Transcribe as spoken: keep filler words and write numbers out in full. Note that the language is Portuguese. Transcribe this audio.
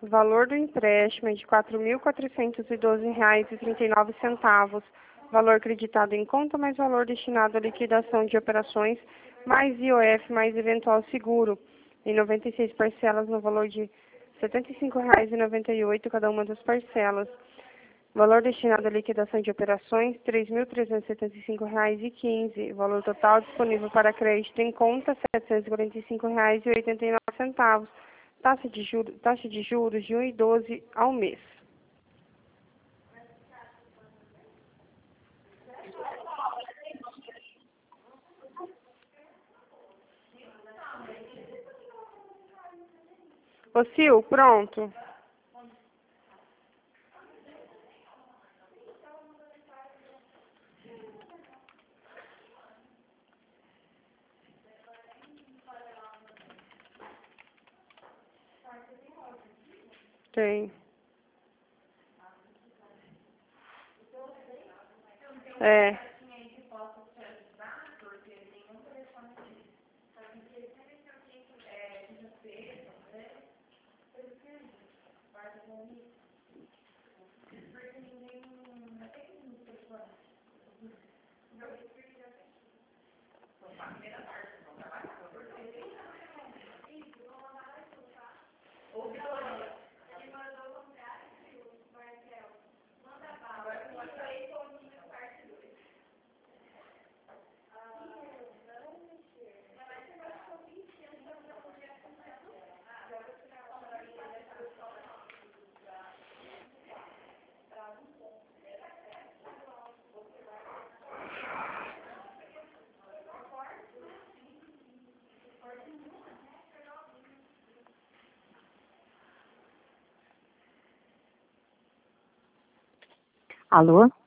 Valor do empréstimo é de quatro mil quatrocentos e doze reais e trinta e nove centavos. Valor creditado em conta mais valor destinado à liquidação de operações mais I O F mais eventual seguro. Em noventa e seis parcelas no valor de setenta e cinco reais e noventa e oito centavos cada uma das parcelas. Valor destinado à liquidação de operações, três mil trezentos e setenta e cinco reais e quinze centavos. Valor total disponível para crédito em conta, setecentos e quarenta e cinco reais e oitenta e nove centavos. Taxa de juros, taxa de juros de um vírgula doze ao mês. Ô, Sil, pronto. Tem. É. Alô?